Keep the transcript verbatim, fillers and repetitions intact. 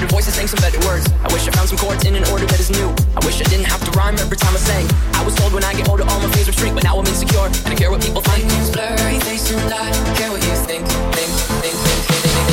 different voices saying some better words. I wish I found some chords in an order that is new. I wish I didn't have to rhyme every time I sang. I was told when I get older all my fears would shrink, but now I'm insecure and I care what people think. My name's blurry face and I care what you think, think, think, think, think, think.